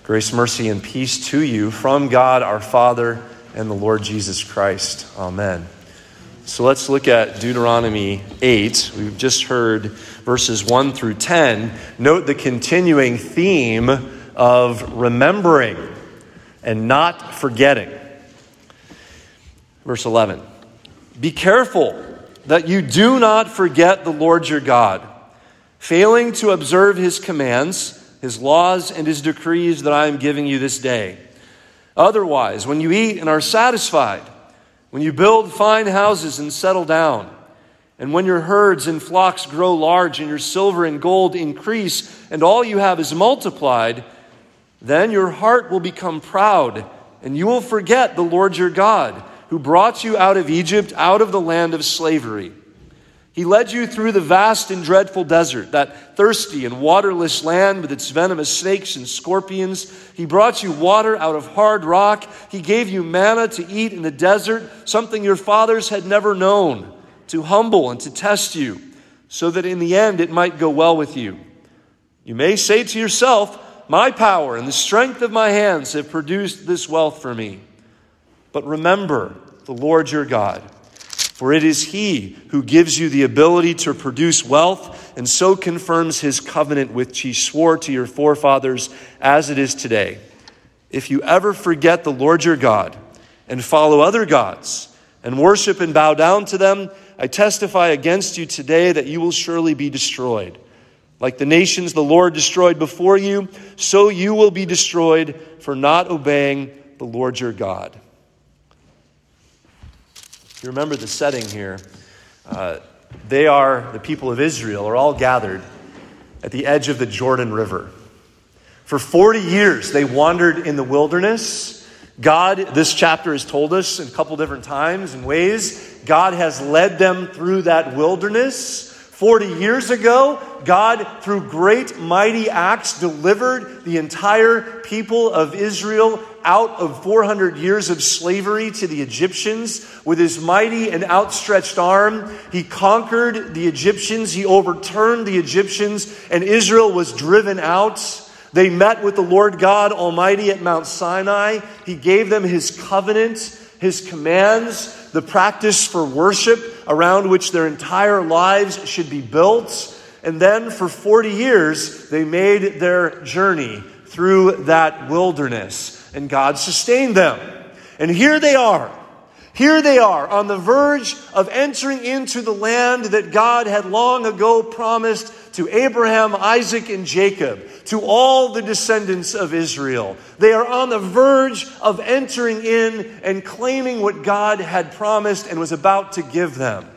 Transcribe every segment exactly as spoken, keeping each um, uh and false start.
Grace, mercy, and peace to you from God our Father and the Lord Jesus Christ. Amen. So let's look at Deuteronomy eight. We've just heard verses one through ten. Note the continuing theme of remembering and not forgetting. Verse eleven. Be careful that you do not forget the Lord your God, failing to observe his commands, his laws, and his decrees that I am giving you this day. Otherwise, when you eat and are satisfied, when you build fine houses and settle down, and when your herds and flocks grow large and your silver and gold increase, and all you have is multiplied, then your heart will become proud, and you will forget the Lord your God, who brought you out of Egypt, out of the land of slavery. He led you through the vast and dreadful desert, that thirsty and waterless land with its venomous snakes and scorpions. He brought you water out of hard rock. He gave you manna to eat in the desert, something your fathers had never known, to humble and to test you, so that in the end it might go well with you. You may say to yourself, my power and the strength of my hands have produced this wealth for me. But remember the Lord your God, for it is he who gives you the ability to produce wealth and so confirms his covenant which he swore to your forefathers as it is today. If you ever forget the Lord your God and follow other gods and worship and bow down to them, I testify against you today that you will surely be destroyed. Like the nations the Lord destroyed before you, so you will be destroyed for not obeying the Lord your God. You remember the setting here. Uh, they are, the people of Israel, are all gathered at the edge of the Jordan River. For forty years, they wandered in the wilderness. God, this chapter has told us in a couple different times and ways, God has led them through that wilderness. forty years ago, God, through great mighty acts, delivered the entire people of Israel out of four hundred years of slavery to the Egyptians. With his mighty and outstretched arm, he conquered the Egyptians, he overturned the Egyptians, and Israel was driven out. They met with the Lord God Almighty at Mount Sinai. He gave them his covenant, his commands, the practice for worship around which their entire lives should be built. And then for forty years, they made their journey through that wilderness. And God sustained them. And here they are. Here they are on the verge of entering into the land that God had long ago promised to Abraham, Isaac, and Jacob, to all the descendants of Israel. They are on the verge of entering in and claiming what God had promised and was about to give them.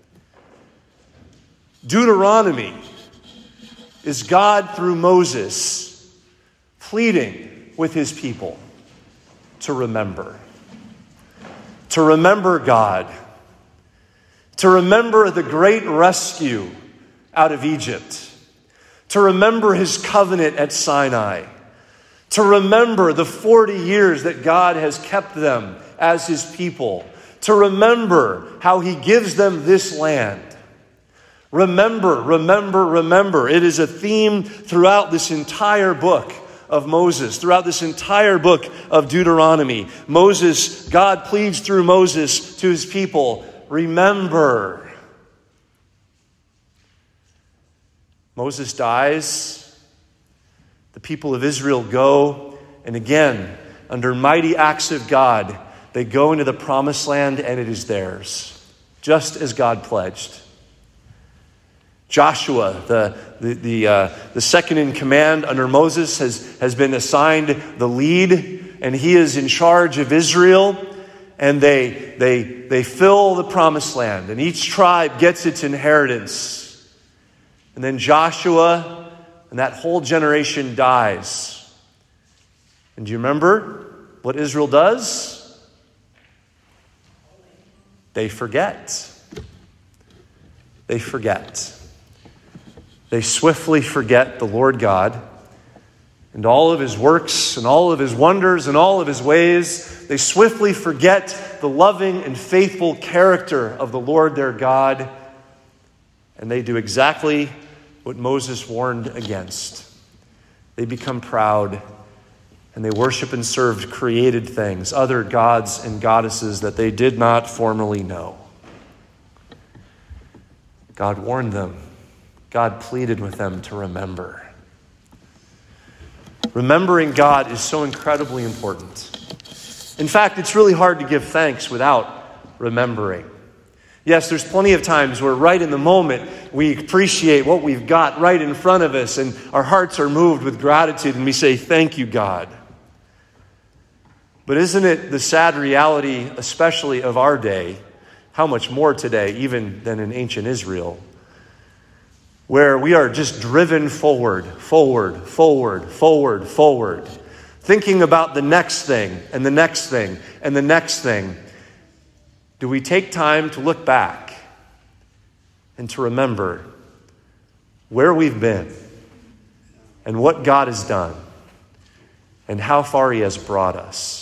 Deuteronomy is God through Moses pleading with his people to remember. To remember God. To remember the great rescue out of Egypt. To remember his covenant at Sinai. To remember the forty years that God has kept them as his people. To remember how he gives them this land. Remember, remember, remember. It is a theme throughout this entire book of Moses, throughout this entire book of Deuteronomy. Moses, God pleads through Moses to his people, remember. Moses dies. The people of Israel go, and again, under mighty acts of God, they go into the promised land and it is theirs, just as God pledged. Joshua, the the the, uh, the second in command under Moses, has, has been assigned the lead, and he is in charge of Israel. And they they they fill the promised land, and each tribe gets its inheritance. And then Joshua and that whole generation dies. And do you remember what Israel does? They forget. They forget. They swiftly forget the Lord God and all of his works and all of his wonders and all of his ways. They swiftly forget the loving and faithful character of the Lord their God. And they do exactly what Moses warned against. They become proud and they worship and served created things, other gods and goddesses that they did not formerly know. God warned them. God pleaded with them to remember. Remembering God is so incredibly important. In fact, it's really hard to give thanks without remembering. Yes, there's plenty of times where right in the moment we appreciate what we've got right in front of us and our hearts are moved with gratitude and we say, "Thank you, God." But isn't it the sad reality, especially of our day, how much more today, even than in ancient Israel, where we are just driven forward, forward, forward, forward, forward, thinking about the next thing and the next thing and the next thing. Do we take time to look back and to remember where we've been and what God has done and how far He has brought us?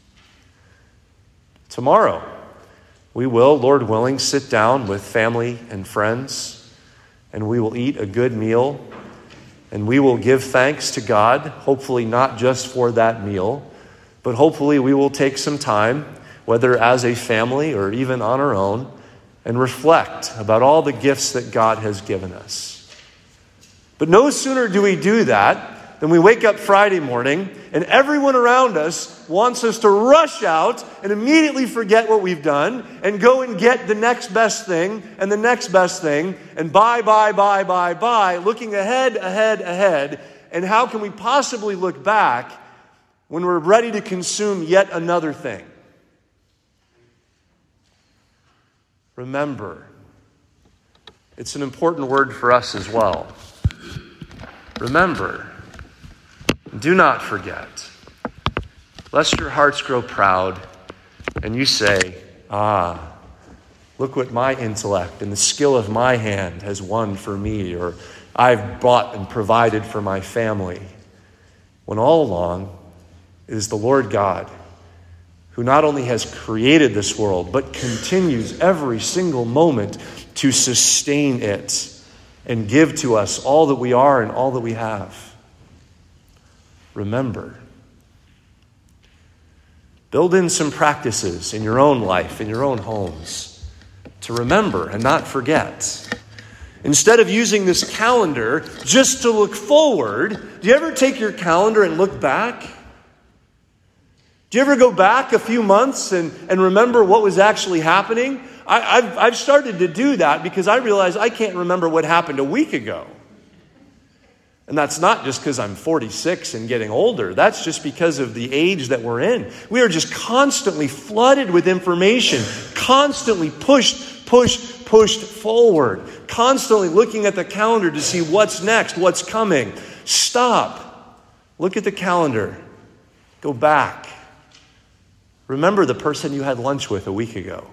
Tomorrow, we will, Lord willing, sit down with family and friends, and we will eat a good meal, and we will give thanks to God, hopefully not just for that meal, but hopefully we will take some time, whether as a family or even on our own, and reflect about all the gifts that God has given us. But no sooner do we do that than we wake up Friday morning and everyone around us wants us to rush out and immediately forget what we've done and go and get the next best thing and the next best thing and buy, buy, buy, buy, buy, looking ahead, ahead, ahead. And how can we possibly look back when we're ready to consume yet another thing? Remember. It's an important word for us as well. Remember. Do not forget, lest your hearts grow proud and you say, "Ah, look what my intellect and the skill of my hand has won for me," or "I've bought and provided for my family," when all along it is the Lord God who not only has created this world, but continues every single moment to sustain it and give to us all that we are and all that we have. Remember. Build in some practices in your own life, in your own homes, to remember and not forget. Instead of using this calendar just to look forward, do you ever take your calendar and look back? Do you ever go back a few months and, and remember what was actually happening? I, I've, I've started to do that because I realize I can't remember what happened a week ago. And that's not just because I'm forty-six and getting older. That's just because of the age that we're in. We are just constantly flooded with information, constantly pushed, pushed, pushed forward, constantly looking at the calendar to see what's next, what's coming. Stop. Look at the calendar. Go back. Remember the person you had lunch with a week ago.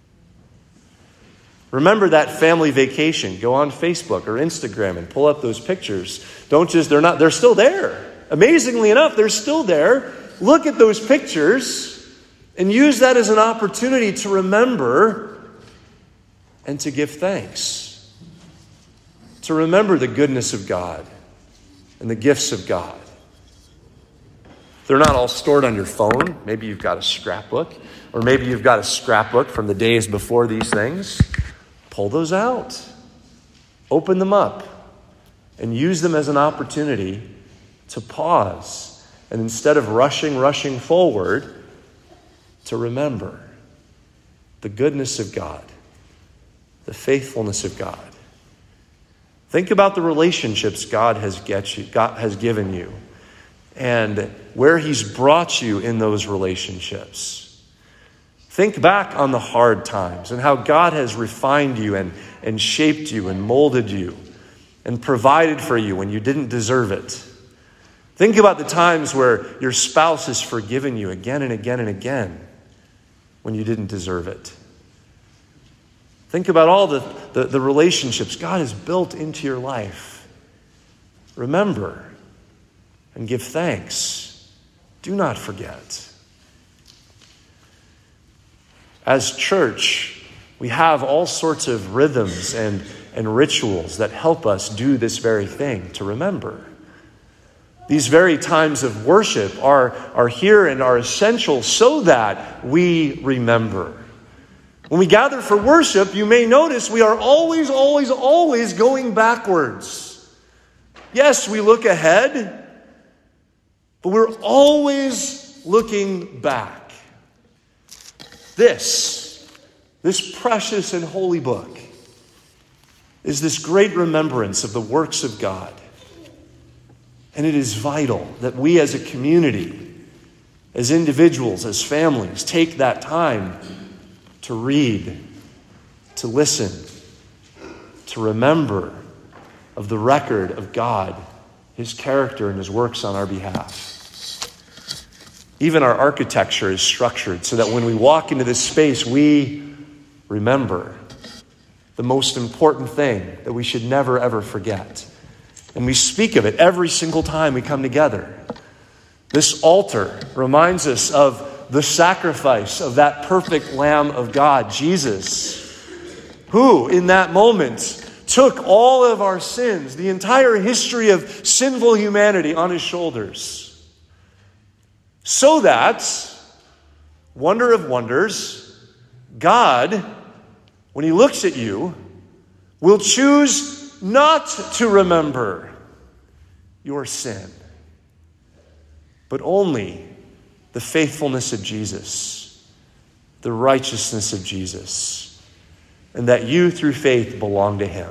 Remember that family vacation. Go on Facebook or Instagram and pull up those pictures. Don't just, they're not, they're still there. Amazingly enough, they're still there. Look at those pictures and use that as an opportunity to remember and to give thanks. To remember the goodness of God and the gifts of God. They're not all stored on your phone. Maybe you've got a scrapbook, or maybe you've got a scrapbook from the days before these things. Pull those out. Open them up and use them as an opportunity to pause. And instead of rushing, rushing forward, to remember the goodness of God, the faithfulness of God. Think about the relationships God has get you, God has given you, and where He's brought you in those relationships. Think back on the hard times and how God has refined you and, and shaped you and molded you and provided for you when you didn't deserve it. Think about the times where your spouse has forgiven you again and again and again when you didn't deserve it. Think about all the, the, the relationships God has built into your life. Remember and give thanks. Do not forget. As church, we have all sorts of rhythms and, and rituals that help us do this very thing, to remember. These very times of worship are, are here and are essential so that we remember. When we gather for worship, you may notice we are always, always, always going backwards. Yes, we look ahead, but we're always looking back. This, this precious and holy book is this great remembrance of the works of God. And it is vital that we as a community, as individuals, as families, take that time to read, to listen, to remember of the record of God, his character and his works on our behalf. Even our architecture is structured so that when we walk into this space, we remember the most important thing that we should never, ever forget. And we speak of it every single time we come together. This altar reminds us of the sacrifice of that perfect Lamb of God, Jesus, who in that moment took all of our sins, the entire history of sinful humanity on his shoulders. So that, wonder of wonders, God, when he looks at you, will choose not to remember your sin, but only the faithfulness of Jesus, the righteousness of Jesus, and that you through faith belong to him.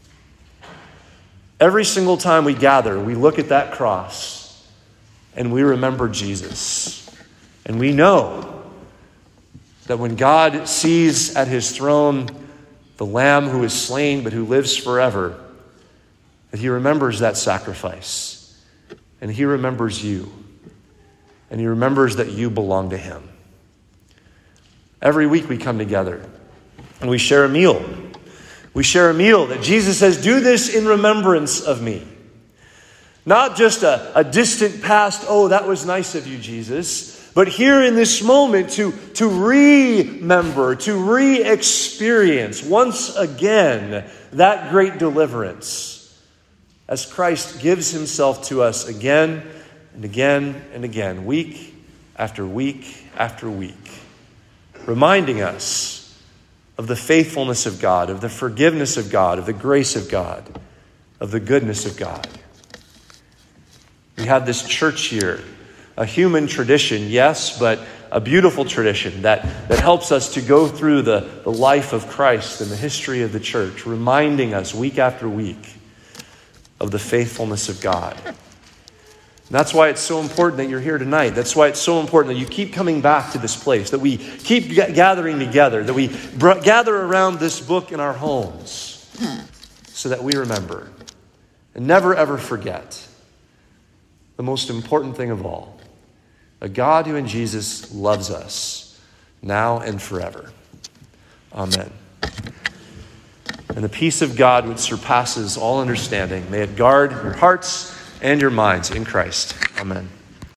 Every single time we gather, we look at that cross and we remember Jesus. And we know that when God sees at his throne the Lamb who is slain but who lives forever, that he remembers that sacrifice. And he remembers you. And he remembers that you belong to him. Every week we come together and we share a meal. We share a meal that Jesus says, do this in remembrance of me. Not just a, a distant past, oh, that was nice of you, Jesus. But here in this moment to, to remember, to re-experience once again that great deliverance as Christ gives himself to us again and again and again, week after week after week, reminding us of the faithfulness of God, of the forgiveness of God, of the grace of God, of the goodness of God. We have this church here, a human tradition, yes, but a beautiful tradition that, that helps us to go through the, the life of Christ and the history of the church, reminding us week after week of the faithfulness of God. And that's why it's so important that you're here tonight. That's why it's so important that you keep coming back to this place, that we keep g- gathering together, that we br- gather around this book in our homes so that we remember and never ever forget the most important thing of all, a God who in Jesus loves us now and forever. Amen. And the peace of God which surpasses all understanding, may it guard your hearts and your minds in Christ. Amen.